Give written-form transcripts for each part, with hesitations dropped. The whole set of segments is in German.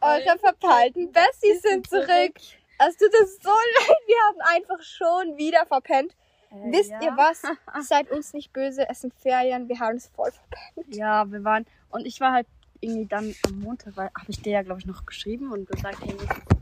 Eure verpeilten Besties sind zurück. Es tut uns so leid, wir haben einfach schon wieder verpennt. Wisst ihr was? Seid uns nicht böse, es sind Ferien, wir haben es voll verpennt. Ja, wir waren, und ich war halt irgendwie dann am Montag, weil habe ich dir ja, glaube ich, noch geschrieben und gesagt, hey,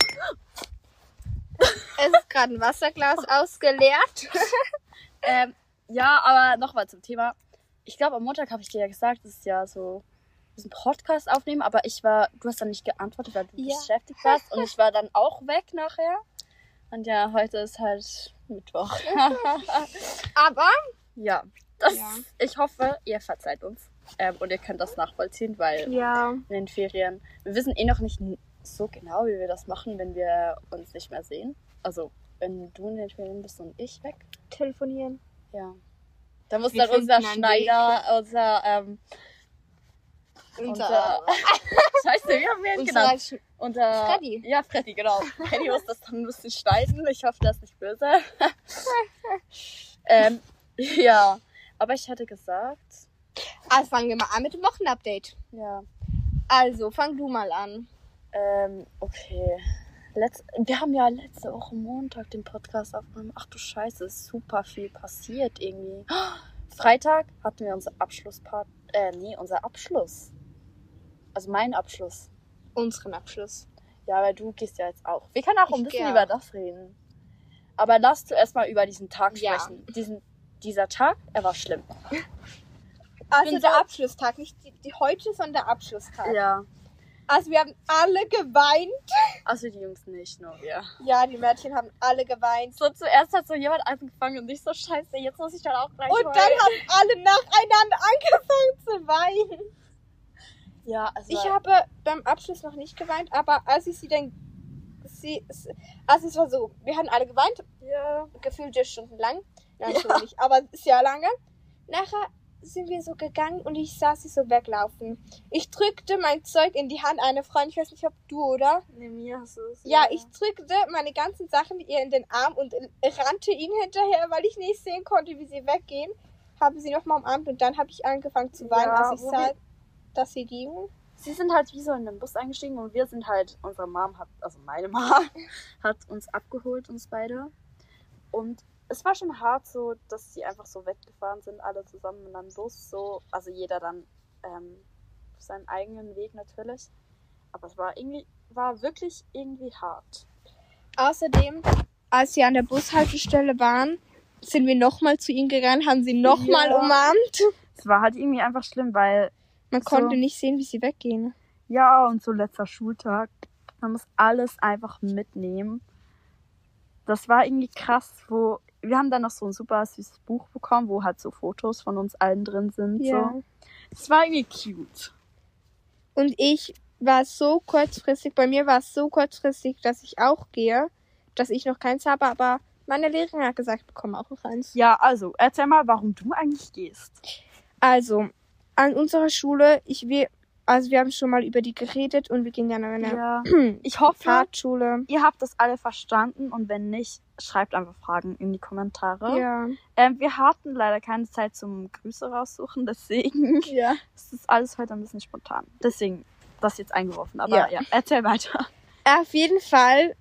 Es ist gerade ein Wasserglas ausgeleert. ja, aber nochmal zum Thema. Ich glaube, am Montag habe ich dir ja gesagt, das ist ja so, wir sind Podcast aufnehmen, aber du hast dann nicht geantwortet, weil du beschäftigt warst und ich war dann auch weg nachher. Und ja, heute ist halt Mittwoch. Aber ja, ich hoffe, ihr verzeiht uns und ihr könnt das nachvollziehen, weil in den Ferien, wir wissen noch nicht so genau, wie wir das machen, wenn wir uns nicht mehr sehen. Also, wenn du in den Ferien bist und ich weg. telefonieren. Ja. Da muss dann unser Schneider, Scheiße, wie haben wir ihn genannt? Unser Freddy. Ja, Freddy, genau. Freddy muss das dann ein bisschen schneiden. Ich hoffe, der ist nicht böse. Ja, aber ich hatte gesagt... Also fangen wir mal an mit dem Wochenupdate. Ja. Also, fang du mal an. Okay. Wir haben ja letzte Woche Montag den Podcast aufgenommen. Ach du Scheiße, ist super viel passiert irgendwie. Freitag hatten wir unser unser Abschluss. Also mein Abschluss. Unseren Abschluss. Ja, weil du gehst ja jetzt auch. Wir können auch ein bisschen über das reden. Aber lass zuerst mal über diesen Tag sprechen. Dieser Tag, er war schlimm. Also der Abschlusstag, nicht die heute, sondern der Abschlusstag. Ja. Also wir haben alle geweint. Also die Jungs nicht, nur wir. Ja, die Mädchen haben alle geweint. So zuerst hat so jemand angefangen und ich so, scheiße, jetzt muss ich dann auch gleich und dann haben alle nacheinander angefangen zu weinen. Ja, also... Ich habe beim Abschluss noch nicht geweint, aber als ich also es war so, wir haben alle geweint, gefühlt 6 Stunden lang. Nein, schon nicht, aber sehr lange. Nachher sind wir so gegangen und ich sah sie so weglaufen. Ich drückte mein Zeug in die Hand einer Freundin, ich weiß nicht, ob du, oder? Nee, mir hast du es. Ja, ich drückte meine ganzen Sachen ihr in den Arm und rannte ihnen hinterher, weil ich nicht sehen konnte, wie sie weggehen. Habe sie nochmal umarmt und dann habe ich angefangen zu weinen, als ich sah, dass sie gingen. Sie sind halt wie so in den Bus eingestiegen und wir sind halt, meine Mom hat uns abgeholt, uns beide. Und es war schon hart so, dass sie einfach so weggefahren sind, alle zusammen in einem Bus, so, also jeder dann auf seinen eigenen Weg natürlich. Aber es war wirklich irgendwie hart. Außerdem, als sie an der Bushaltestelle waren, sind wir nochmal zu ihnen gerannt, haben sie nochmal umarmt. Es war halt irgendwie einfach schlimm, weil man konnte nicht sehen, wie sie weggehen. Ja, und so letzter Schultag. Man muss alles einfach mitnehmen. Das war irgendwie krass, wir haben dann noch so ein super süßes Buch bekommen, wo halt so Fotos von uns allen drin sind. Ja. So. Das war irgendwie cute. Und bei mir war es so kurzfristig, dass ich auch gehe, dass ich noch keins habe, aber meine Lehrerin hat gesagt, ich bekomme auch noch eins. Ja, also, erzähl mal, warum du eigentlich gehst. Also, an unserer Schule, wir haben schon mal über die geredet und wir gehen ja an einer ich hoffe, Fahrtschule. Ihr habt das alle verstanden und wenn nicht, schreibt einfach Fragen in die Kommentare. Ja. Wir hatten leider keine Zeit zum Grüße raussuchen, deswegen ist das alles heute ein bisschen spontan. Deswegen das jetzt eingeworfen, aber ja erzähl weiter. Auf jeden Fall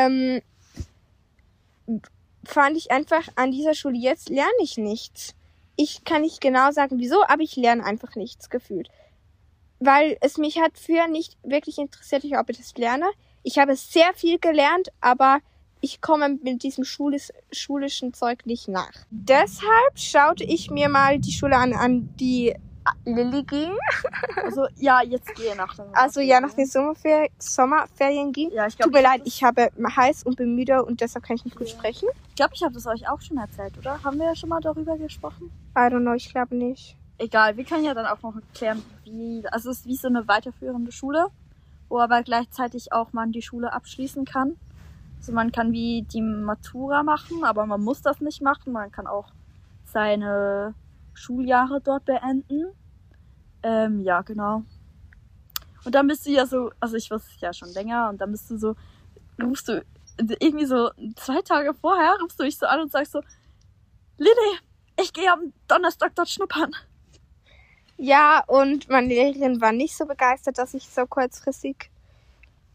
fand ich einfach, an dieser Schule jetzt lerne ich nichts. Ich kann nicht genau sagen, wieso, aber ich lerne einfach nichts gefühlt. Weil es mich hat früher nicht wirklich interessiert, ob ich das lerne. Ich habe sehr viel gelernt, aber ich komme mit diesem schulischen Zeug nicht nach. Deshalb schaute ich mir mal die Schule an die Lilly ging. Also, ja, jetzt gehe nach den nach den Sommerferien ging. Ja, ich glaub, Tut mir leid, ich habe heiß und bin müde und deshalb kann ich nicht gut sprechen. Ich glaube, ich habe das euch auch schon erzählt, oder? Haben wir ja schon mal darüber gesprochen? I don't know, ich glaube nicht. Egal, wir können ja dann auch noch erklären, es ist wie so eine weiterführende Schule, wo aber gleichzeitig auch man die Schule abschließen kann. Also man kann wie die Matura machen, aber man muss das nicht machen. Man kann auch seine Schuljahre dort beenden. Ja, genau. Und dann bist du ja so, also ich wusste es ja schon länger, und dann rufst du irgendwie so 2 Tage vorher, rufst du dich so an und sagst so, Lilly, ich gehe am Donnerstag dort schnuppern. Ja, und meine Lehrerin war nicht so begeistert, dass ich so kurzfristig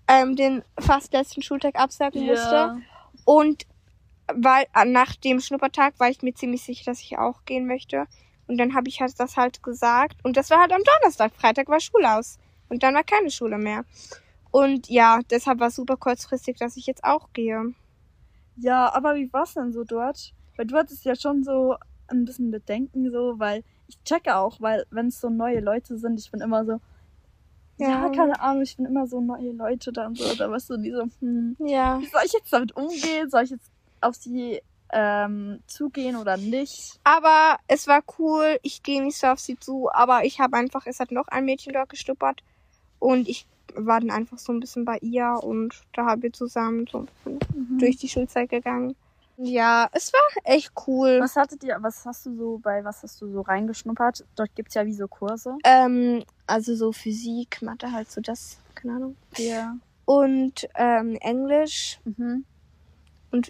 den fast letzten Schultag absagen musste. Und weil nach dem Schnuppertag war ich mir ziemlich sicher, dass ich auch gehen möchte. Und dann habe ich das halt gesagt. Und das war halt am Donnerstag. Freitag war Schule aus. Und dann war keine Schule mehr. Und ja, deshalb war es super kurzfristig, dass ich jetzt auch gehe. Ja, aber wie war's denn so dort? Weil du hattest ja schon so ein bisschen Bedenken so, weil ich checke auch, weil wenn es so neue Leute sind, ich bin immer so, ja, keine Ahnung, ich bin immer so neue Leute dann so, da weißt du, die so, wie soll ich jetzt damit umgehen? Soll ich jetzt auf sie zugehen oder nicht? Aber es war cool, ich gehe nicht so auf sie zu, aber es hat noch ein Mädchen dort gestuppert und ich war dann einfach so ein bisschen bei ihr und da haben wir zusammen so ein bisschen durch die Schulzeit gegangen. Ja, es war echt cool. Was hast du so reingeschnuppert? Dort gibt's ja wie so Kurse. Also so Physik, Mathe halt so das, keine Ahnung. Ja. Und Englisch und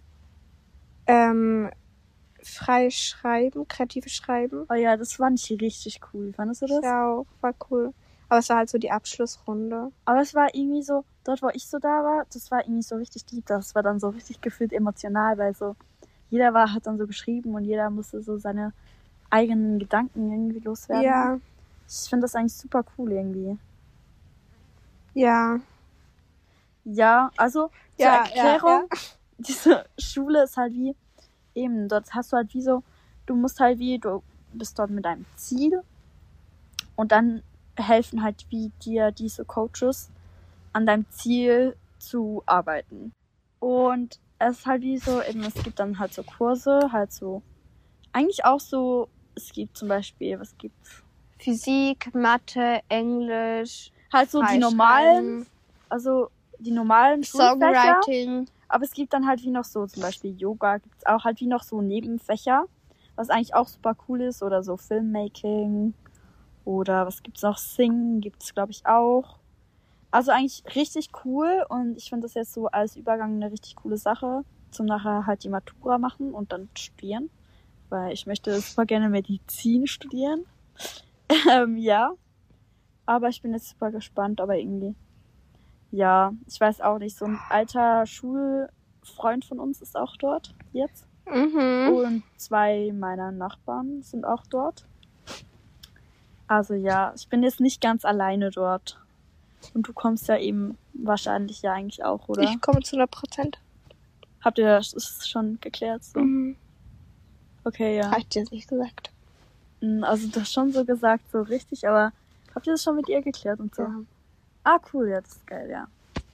freies Schreiben, kreatives Schreiben. Oh ja, das fand ich richtig cool. Fandest du das? Ja, auch, war cool. Aber es war halt so die Abschlussrunde. Aber es war irgendwie so, dort wo ich so da war, das war irgendwie so richtig deep. Das war dann so richtig gefühlt emotional, weil so jeder hat dann so geschrieben und jeder musste so seine eigenen Gedanken irgendwie loswerden. Ja. Ich finde das eigentlich super cool irgendwie. Ja. Ja, also zur Erklärung, diese Schule ist halt wie, eben, dort hast du halt wie so, du bist dort mit einem Ziel und dann helfen halt wie dir diese Coaches an deinem Ziel zu arbeiten. Und es ist halt wie so, eben, es gibt dann halt so Kurse, halt so, eigentlich auch so, es gibt zum Beispiel, was gibt's? Physik, Mathe, Englisch. Halt so die normalen, also die normalen Schulfächer. Songwriting. Aber es gibt dann halt wie noch so, zum Beispiel Yoga, gibt's auch halt wie noch so Nebenfächer, was eigentlich auch super cool ist, oder so Filmmaking, oder was gibt's noch, Singen gibt's glaube ich auch. Also eigentlich richtig cool und ich finde das jetzt so als Übergang eine richtig coole Sache, zum nachher halt die Matura machen und dann studieren, weil ich möchte super gerne Medizin studieren. Ja, aber ich bin jetzt super gespannt, aber irgendwie, ja, ich weiß auch nicht, so ein alter Schulfreund von uns ist auch dort jetzt. Und 2 meiner Nachbarn sind auch dort. Also ja, ich bin jetzt nicht ganz alleine dort. Und du kommst ja eben wahrscheinlich ja eigentlich auch, oder? Ich komme zu 100%. Habt ihr das schon geklärt? So? Okay, ja. Hab ich dir das nicht gesagt? Also du hast schon so gesagt, so richtig, aber habt ihr das schon mit ihr geklärt und so? Ja. Ah, cool, ja, das ist geil, ja.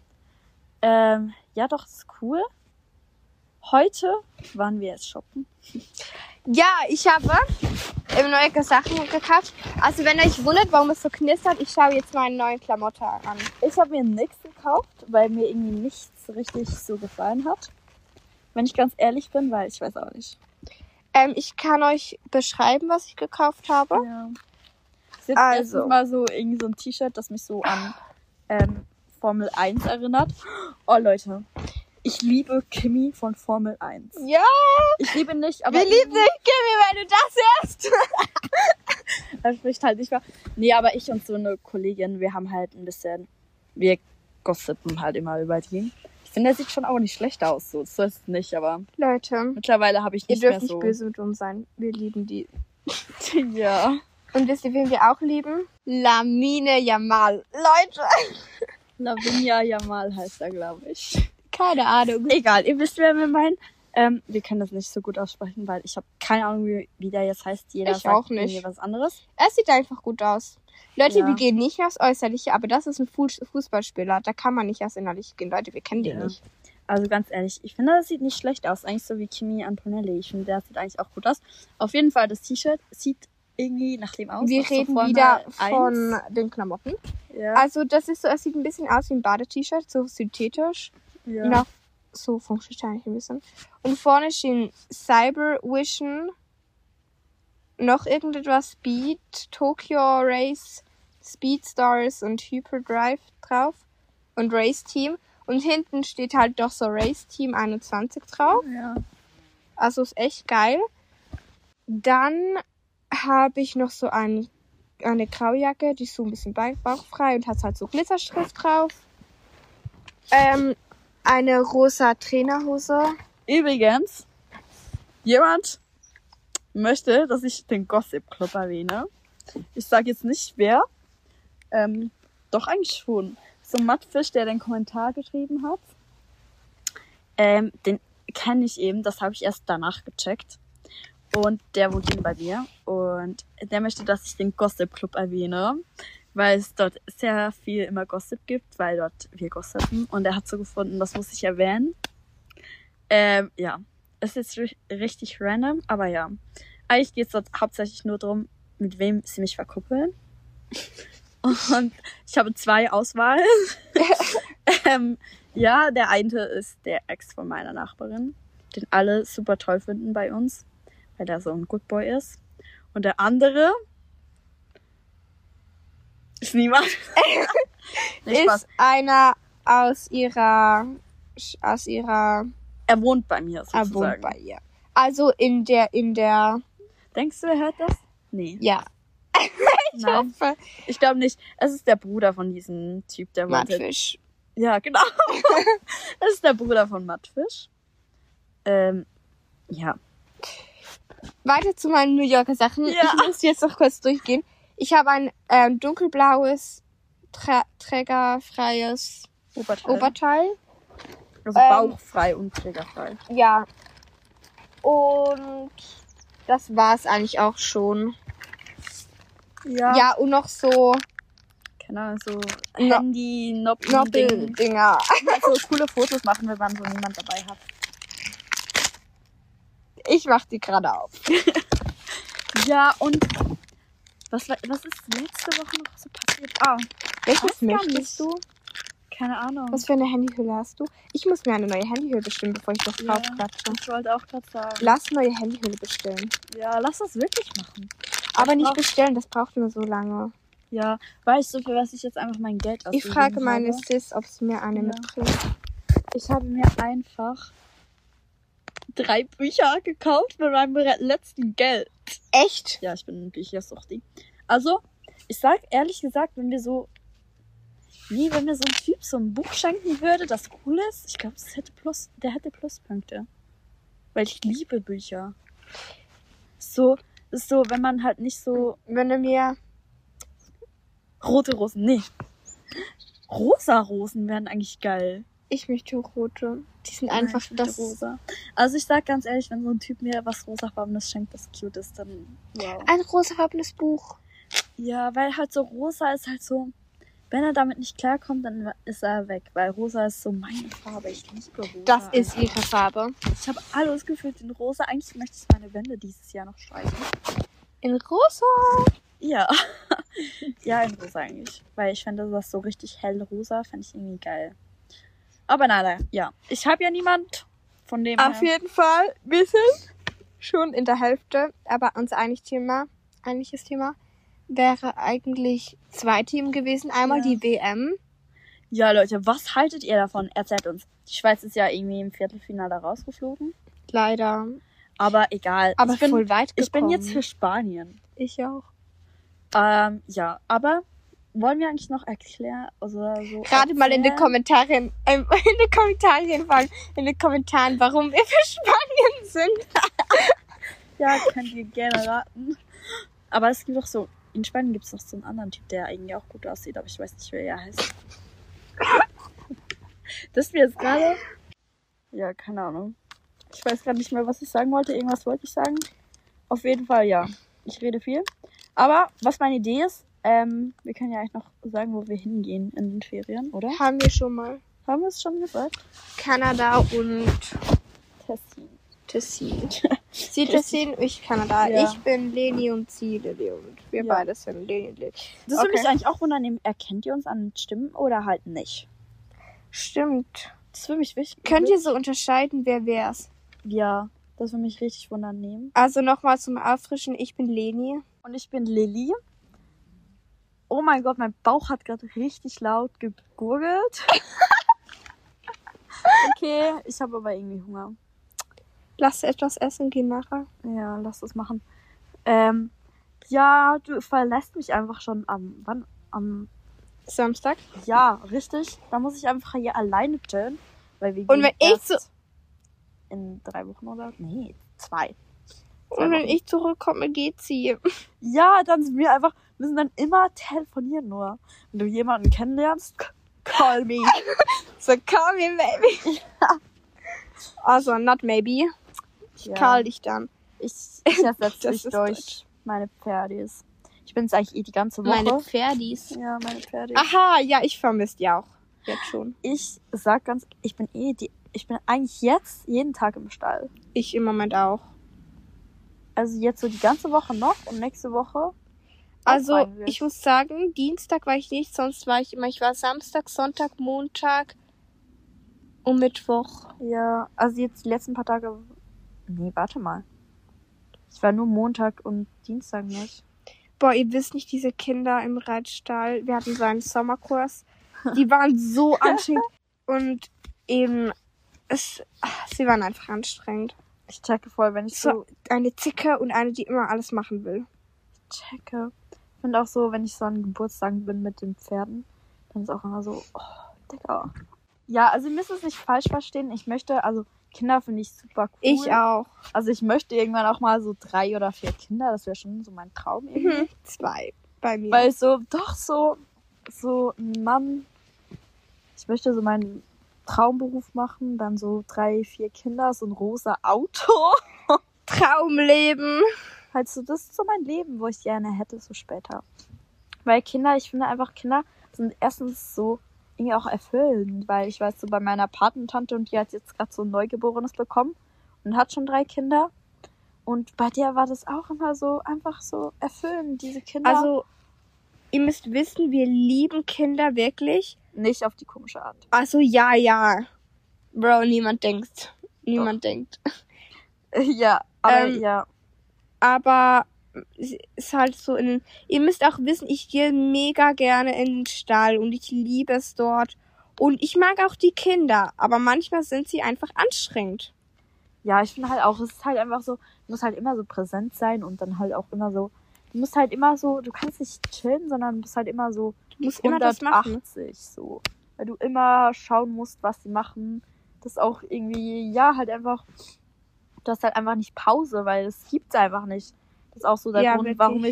Ja, doch, das ist cool. Heute waren wir jetzt shoppen. Ja, ich habe neue Sachen gekauft. Also wenn ihr euch wundert, warum es so knistert, ich schaue jetzt meine neuen Klamotten an. Ich habe mir nichts gekauft, weil mir irgendwie nichts richtig so gefallen hat. Wenn ich ganz ehrlich bin, weil ich weiß auch nicht. Ich kann euch beschreiben, was ich gekauft habe. Ja. Jetzt mal so irgendwie so ein T-Shirt, das mich so an Formel 1 erinnert. Oh Leute, ich liebe Kimi von Formel 1. Ja! Ich liebe ihn nicht, aber... Wir lieben dich, Kimi, wenn du das hörst! Das spricht halt nicht wahr. Nee, aber ich und so eine Kollegin, wir haben halt ein bisschen... Wir gossipen halt immer über die. Ich finde, der sieht schon auch nicht schlecht aus. So ist es nicht, aber... Leute, mittlerweile habe ich nicht ihr mehr dürft so... nicht böse mit uns sein. Wir lieben die. Ja. Und wisst ihr, wen wir auch lieben? Lamine Yamal. Leute! Lavinia Yamal heißt er, glaube ich. Keine Ahnung. Egal, ihr wisst, wer wir meinen. Wir können das nicht so gut aussprechen, weil ich habe keine Ahnung, wie der jetzt heißt. Jeder Ich sagt auch nicht. irgendwie was anderes. Er sieht einfach gut aus. Leute, Ja. wir gehen nicht aufs Äußerliche, aber das ist ein Fußballspieler. Da kann man nicht aufs Innerliche gehen. Leute, wir kennen den Ja. nicht. Also ganz ehrlich, ich finde, das sieht nicht schlecht aus. Eigentlich so wie Kimi Antonelli. Ich finde, der sieht eigentlich auch gut aus. Auf jeden Fall, das T-Shirt sieht irgendwie nach dem aus. Wir was so reden Formel wieder 1. von den Klamotten. Ja. Also das ist so, es sieht ein bisschen aus wie ein Badet-T-Shirt, so synthetisch. ja. Noch so funktioniert eigentlich ein bisschen. Und vorne stehen Cyber Vision, noch irgendetwas Speed, Tokyo Race, Speed Stars und Hyperdrive drauf und Race Team. Und hinten steht halt doch so Race Team 21 drauf. Ja. Also ist echt geil. Dann habe ich noch so eine Graujacke, die ist so ein bisschen bauchfrei und hat halt so Glitzerschrift drauf. Eine rosa Trainerhose. Übrigens, jemand möchte, dass ich den Gossip Club erwähne. Ich sage jetzt nicht wer. Doch eigentlich schon. So ein Mattfisch, der den Kommentar geschrieben hat. Den kenne ich eben. Das habe ich erst danach gecheckt. Und der wohnt eben bei mir. Und der möchte, dass ich den Gossip Club erwähne. Weil es dort sehr viel immer Gossip gibt. Weil dort wir gossipen. Und er hat so gefunden, das muss ich erwähnen. Ja. Es ist richtig random. Aber ja. Eigentlich geht es dort hauptsächlich nur darum, mit wem sie mich verkuppeln. Und ich habe 2 Auswahlen. Ja, der eine ist der Ex von meiner Nachbarin, den alle super toll finden bei uns, weil der so ein Good Boy ist. Und der andere ist niemand. Nee, Spaß. Ist einer aus ihrer... Er wohnt bei mir Er sozusagen. wohnt bei ihr. Also in der... Denkst du, er hört das? Nee. Ja. Ich Nein. hoffe. Ich glaube nicht. Es ist der Bruder von diesem Typ, der wohnt. Mattfisch. Ja, genau. Das ist der Bruder von Mattfisch. Ja. Weiter zu meinen New Yorker Sachen. Ja. Ich muss jetzt noch kurz durchgehen. Ich habe ein dunkelblaues, trägerfreies Oberteil. Also bauchfrei und trägerfrei. Ja. Und das war's eigentlich auch schon. Ja. Ja, und noch so Keine Ahnung, so No- Handy, Noppen, Noppeldinger. Also coole Fotos machen, wenn man so niemand dabei hat. Ich mach die gerade auf. Ja, und was ist letzte Woche noch so passiert? Welches weiß gar möchtest nicht. du? Keine Ahnung. Was für eine Handyhülle hast du? Ich muss mir eine neue Handyhülle bestellen, bevor ich das Ja. draufklatsche. Ich wollte auch gerade sagen. Lass neue Handyhülle bestellen. Ja, lass das wirklich machen. Aber nicht brauch- bestellen, das braucht nur so lange. Ja, weißt du, für was ich jetzt einfach mein Geld Ich ausgegeben frage meine habe? Sis, ob sie mir eine Ja. mitbringt. Ich habe mir einfach 3 Bücher gekauft mit meinem letzten Geld. Echt? Ja, ich bin ein Büchersuchti. Also, ich sag ehrlich gesagt, wenn mir so ein Typ so ein Buch schenken würde, das cool ist, ich glaube, der hätte Pluspunkte. Weil ich liebe Bücher. So, ist so, wenn man halt nicht so Wenn du mir... rote Rosen, nee. Rosa Rosen wären eigentlich geil. Ich möchte rote. Die sind Nein, einfach ich möchte das... rosa. Also ich sag ganz ehrlich, wenn so ein Typ mir was rosafarbenes schenkt, das cute ist, dann wow. Ein rosafarbenes Buch. Ja, weil halt so rosa ist halt so, wenn er damit nicht klarkommt, dann ist er weg. Weil rosa ist so meine Farbe. Ich liebe rosa. Das ist ihre Farbe. Ich habe alles gefühlt in rosa. Eigentlich möchte ich meine Wände dieses Jahr noch streichen. In rosa. Ja. Ja, in rosa eigentlich. Weil ich fände das so richtig hell rosa, fände ich irgendwie geil. Aber nein, ja. Ich habe ja niemand, von dem Auf her. jeden Fall, wir sind schon in der Hälfte. Aber unser eigentliches Thema wäre eigentlich 2 Themen gewesen. Einmal Ja. die WM. Ja, Leute, was haltet ihr davon? Erzählt uns. Die Schweiz ist ja irgendwie im Viertelfinale rausgeflogen. Leider. Aber egal. Aber ich bin, voll weit gekommen. ich bin jetzt für Spanien. Ich auch. Ja, aber wollen wir eigentlich noch erklären, also so Gerade mal in den erzählen? in den Kommentaren, warum wir für Spanien sind. Ja, könnt ihr gerne raten. Aber es gibt doch so, in Spanien gibt es noch so einen anderen Typ, der eigentlich auch gut aussieht, aber ich weiß nicht, wer er heißt. Das wir jetzt gerade... Ja, keine Ahnung. Ich weiß gerade nicht mehr, was ich sagen wollte. Irgendwas wollte ich sagen. Auf jeden Fall, ja. Ich rede viel. Aber was meine Idee ist, wir können ja eigentlich noch sagen, wo wir hingehen in den Ferien, oder? Haben wir schon mal. Haben wir es schon gesagt? Kanada und Tessin. Sie Tessin, ich Kanada. Ja. Ich bin Leni und sie Lili und wir Ja. beide sind Leni und Lili. Das würde mich eigentlich auch wundern, erkennt ihr uns an den Stimmen oder halt nicht? Stimmt. Das würde mich wichtig. Könnt ihr so unterscheiden, wer wär's? Ja, das würde mich richtig wundern nehmen. Also nochmal zum Auffrischen. Ich bin Leni. Und ich bin Lilly. Oh mein Gott, mein Bauch hat gerade richtig laut gegurgelt. Okay, ich habe aber irgendwie Hunger. Lass etwas essen gehen nachher. Ja, lass das machen. Ja, du verlässt mich einfach schon am Samstag. Ja, richtig. Da muss ich einfach hier alleine chillen. Weil wir Und gehen wenn ich erst so, in 3 Wochen oder? Nee, 2. und wenn ich zurückkomme, geht sie. Ja, dann sind wir müssen dann immer telefonieren nur. Wenn du jemanden kennenlernst, call me. So, call me, baby. Also, not maybe. Ich Ja. call dich dann. Ich ersetze Das dich ist durch Deutsch. meine Pferdis. Ich bin es eigentlich die ganze Woche. Meine Pferdis. Ja, meine Pferdis. Aha, ja, ich vermisse die auch. Jetzt schon. Ich sag ganz, ich bin eigentlich jetzt jeden Tag im Stall. Ich im Moment auch. Also jetzt so die ganze Woche noch und nächste Woche. Also, eigentlich. ich muss sagen, Dienstag war ich nicht, sonst war ich immer. Ich war Samstag, Sonntag, Montag und Mittwoch. Ja, also jetzt die letzten paar Tage. Nee, warte mal. Ich war nur Montag und Dienstag nicht. Boah, ihr wisst nicht, diese Kinder im Reitstall, wir hatten so einen Sommerkurs, die waren so anstrengend und eben, sie waren einfach anstrengend. Ich checke voll, wenn ich so Eine Zicke und eine, die immer alles machen will. checke. Ich finde auch so, wenn ich so an Geburtstagen bin mit den Pferden, dann ist auch immer so, oh, Digga. Ja, also ihr müsst es nicht falsch verstehen. Ich möchte, also Kinder finde ich super cool. Ich auch. Also ich möchte irgendwann auch mal so 3 oder 4 Kinder. Das wäre schon so mein Traum irgendwie. 2 bei mir. Weil so ein Mann. Ich möchte so meinen Traumberuf machen, dann so 3, 4 Kinder, so ein rosa Auto. Traumleben. Halt so, das ist so mein Leben, wo ich gerne hätte, so später. Weil Kinder, ich finde einfach, Kinder sind erstens so irgendwie auch erfüllend, weil ich weiß so bei meiner Patentante und die hat jetzt gerade so ein Neugeborenes bekommen und hat schon 3 Kinder. Und bei der war das auch immer so, einfach so erfüllend, diese Kinder. Also, ihr müsst wissen, wir lieben Kinder wirklich. Nicht auf die komische Art. Also, ja. Bro, niemand denkt. denkt. Ja, aber ja. Aber es ist halt so ihr müsst auch wissen, ich gehe mega gerne in den Stall und ich liebe es dort. Und ich mag auch die Kinder, aber manchmal sind sie einfach anstrengend. Ja, ich finde halt auch, es ist halt einfach so, du musst halt immer so präsent sein und dann halt auch immer so, du musst halt immer so, du kannst nicht chillen, sondern du musst halt immer so, Du musst immer das machen. 180 so. Weil du immer schauen musst, was sie machen. Das auch irgendwie, ja, halt einfach, du hast halt einfach nicht Pause, weil es gibt's einfach nicht. Das ist auch so der Ja, Grund, wirklich. warum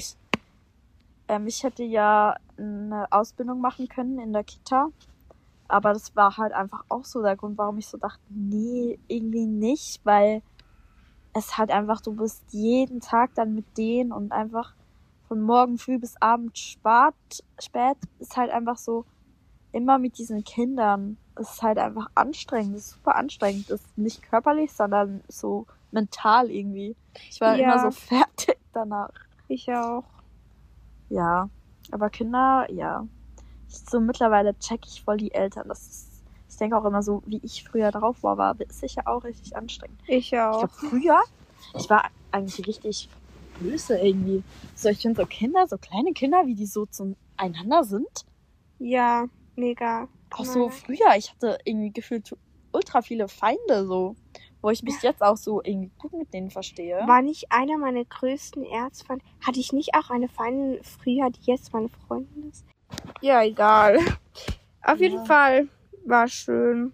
ich hätte ja eine Ausbildung machen können in der Kita. Aber das war halt einfach auch so der Grund, warum ich so dachte, nee, irgendwie nicht, weil es halt einfach, du bist jeden Tag dann mit denen und einfach von morgen früh bis abend spät ist halt einfach so immer mit diesen Kindern. Es ist halt einfach anstrengend, es ist super anstrengend. Es ist nicht körperlich, sondern so mental irgendwie. Ich war Ja. immer so fertig danach. Ich auch. Ja, aber Kinder, ja. So mittlerweile check ich voll die Eltern. Ich denke auch immer so, wie ich früher drauf war sicher auch richtig anstrengend. Ich Ich auch. glaube, früher, ich war eigentlich richtig böse irgendwie. So, ich finde so Kinder, so kleine Kinder, wie die so zueinander sind. Ja, mega. Auch so früher, ich hatte irgendwie gefühlt ultra viele Feinde so. Wo ich mich jetzt auch so irgendwie gut mit denen verstehe. War nicht einer meiner größten Erzfeinde? Hatte ich nicht auch eine Feindin früher, die jetzt meine Freundin ist? Ja, egal. Auf jeden Fall war schön.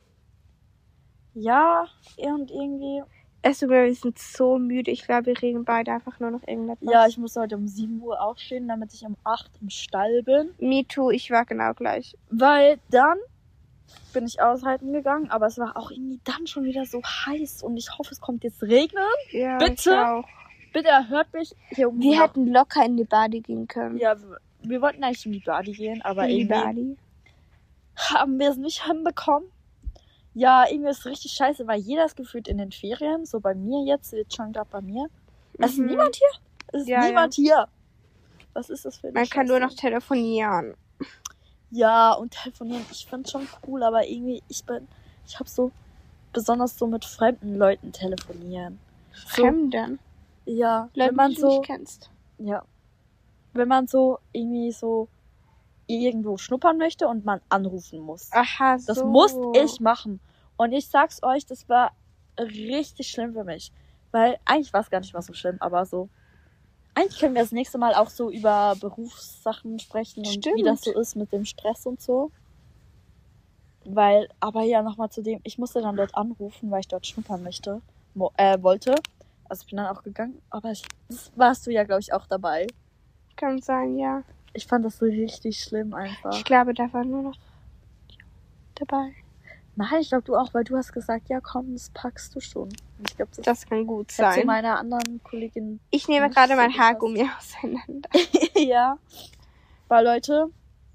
Ja, und irgendwie. Es tut mir leid, wir sind so müde. Ich glaube, wir reden beide einfach nur noch irgendetwas. Ja, ich muss heute um 7 Uhr aufstehen, damit ich um 8 im Stall bin. Me too, ich war genau gleich. Weil dann bin ich aushalten gegangen, aber es war auch irgendwie dann schon wieder so heiß und ich hoffe, es kommt jetzt regnen. Ja, Bitte? ich auch. Bitte hört mich hier oben. Wir hätten locker in die Badi gehen können. Ja, wir wollten eigentlich in die Badi gehen, aber in die irgendwie Badi. haben wir es nicht hinbekommen. Ja, irgendwie ist es richtig scheiße, weil jeder ist gefühlt in den Ferien. So bei mir jetzt, jetzt schon gerade bei mir. Es ist niemand hier. Es ist Ja, niemand hier. Was ist das für eine Man kann nur Scheiße? noch telefonieren. Ja, und telefonieren, ich find's schon cool, aber irgendwie, ich hab so, besonders so mit fremden Leuten telefonieren. So, Fremden. ja, Leute, wenn man die du so, nicht kennst. ja, wenn man so irgendwie so irgendwo schnuppern möchte und man anrufen muss. Aha, so. Das musste ich machen. Und ich sag's euch, das war richtig schlimm für mich. Weil eigentlich war es gar nicht mal so schlimm, aber so Eigentlich können wir das nächste Mal auch so über Berufssachen sprechen und Stimmt. wie das so ist mit dem Stress und so. Weil, aber ja, nochmal zu dem, ich musste dann dort anrufen, weil ich dort schnuppern wollte. Also ich bin dann auch gegangen, aber das warst du ja, glaube ich, auch dabei. Kann sein, ja. Ich fand das so richtig schlimm einfach. Ich glaube, da war nur noch dabei. Nein, ich glaube du auch, weil du hast gesagt, ja komm, das packst du schon. Und ich glaube, Das kann gut hätte sein. meiner anderen Kollegin Ich nehme nicht gerade so mein gepasst. Haargummi auseinander. ja. Weil Leute,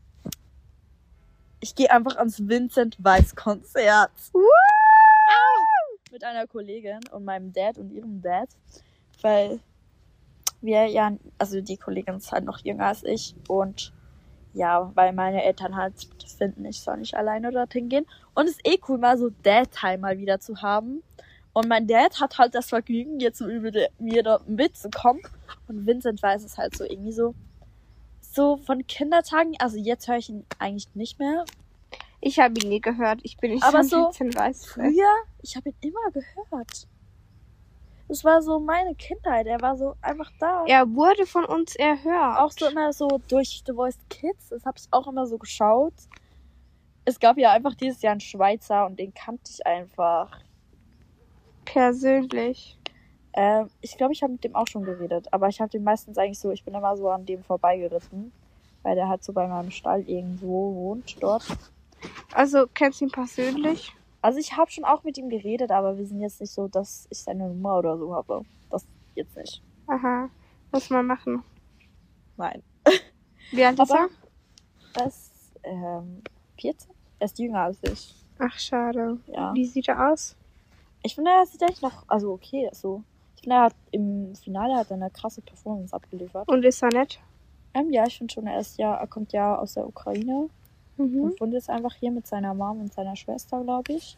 ich gehe einfach ans Vincent Weiss Konzert. Mit einer Kollegin und meinem Dad und ihrem Dad. Weil wir ja, also die Kollegin ist halt noch jünger als ich. Und ja, weil meine Eltern halt finden, ich soll nicht alleine dorthin gehen. Und es ist eh cool, mal so Dad-Time mal wieder zu haben. Und mein Dad hat halt das Vergnügen, jetzt mit mir dort mitzukommen. Und Vincent Weiss ist halt so irgendwie so von Kindertagen. Also jetzt höre ich ihn eigentlich nicht mehr. Ich habe ihn nie gehört. Ich bin nicht Aber so ein Vincent Weiss. Früher, ich habe ihn immer gehört. Das war so meine Kindheit. Er war so einfach da. Er wurde von uns erhört. Auch so immer so durch The Voice Kids. Das habe ich auch immer so geschaut. Es gab ja einfach dieses Jahr einen Schweizer und den kannte ich einfach. Persönlich. Ich glaube, ich habe mit dem auch schon geredet. Aber ich habe den meistens eigentlich so, ich bin immer so an dem vorbeigeritten. Weil der halt so bei meinem Stall irgendwo wohnt dort. Also, kennst du ihn persönlich? Also ich habe schon auch mit ihm geredet, aber wir sind jetzt nicht so, dass ich seine Nummer oder so habe. Das jetzt nicht. Aha. Muss man machen. Nein. Wie alt ist Aber- er? Er ist 14. Er ist jünger als ich. Ach, schade. Ja. Wie sieht er aus? Ich finde, er sieht echt noch, also okay, so. Ich finde, er hat im Finale hat er eine krasse Performance abgeliefert. Und ist er nett? Ja, ich finde schon, er kommt ja aus der Ukraine Mhm. und wohnt jetzt einfach hier mit seiner Mom und seiner Schwester, glaube ich.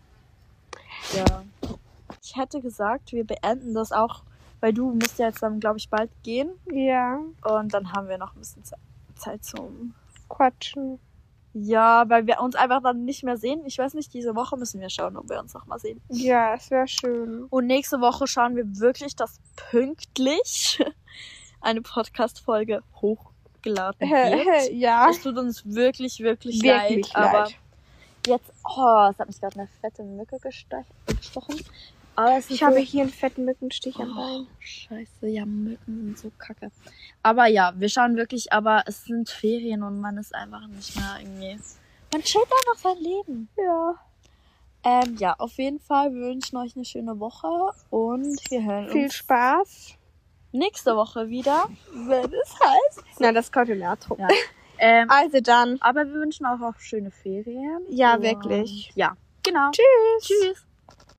Ja. Ich hätte gesagt, wir beenden das auch, weil du musst ja jetzt dann, glaube ich, bald gehen. Ja. Und dann haben wir noch ein bisschen Zeit zum... Quatschen. Ja, weil wir uns einfach dann nicht mehr sehen. Ich weiß nicht, diese Woche müssen wir schauen, ob wir uns noch mal sehen. Ja, es wäre schön. Und nächste Woche schauen wir wirklich, dass pünktlich eine Podcast-Folge hochgeladen wird. Ja. Es tut uns wirklich, wirklich Wirklich leid. Aber leid. jetzt, es hat mich gerade eine fette Mücke gestochen. Aber es ist Ich habe so, hier einen fetten Mückenstich am Bein. scheiße, ja, Mücken sind so kacke. Aber ja, wir schauen wirklich, aber es sind Ferien und man ist einfach nicht mehr irgendwie... Man chillt einfach sein Leben. Ja. Ja, auf jeden Fall, wir wünschen euch eine schöne Woche und wir hören Viel uns Spaß. nächste Woche wieder, wenn es heißt. Na, das kommt im Outro. Ja. Also dann. Aber wir wünschen auch schöne Ferien. Ja, Und wirklich. Ja, genau. Tschüss. Tschüss.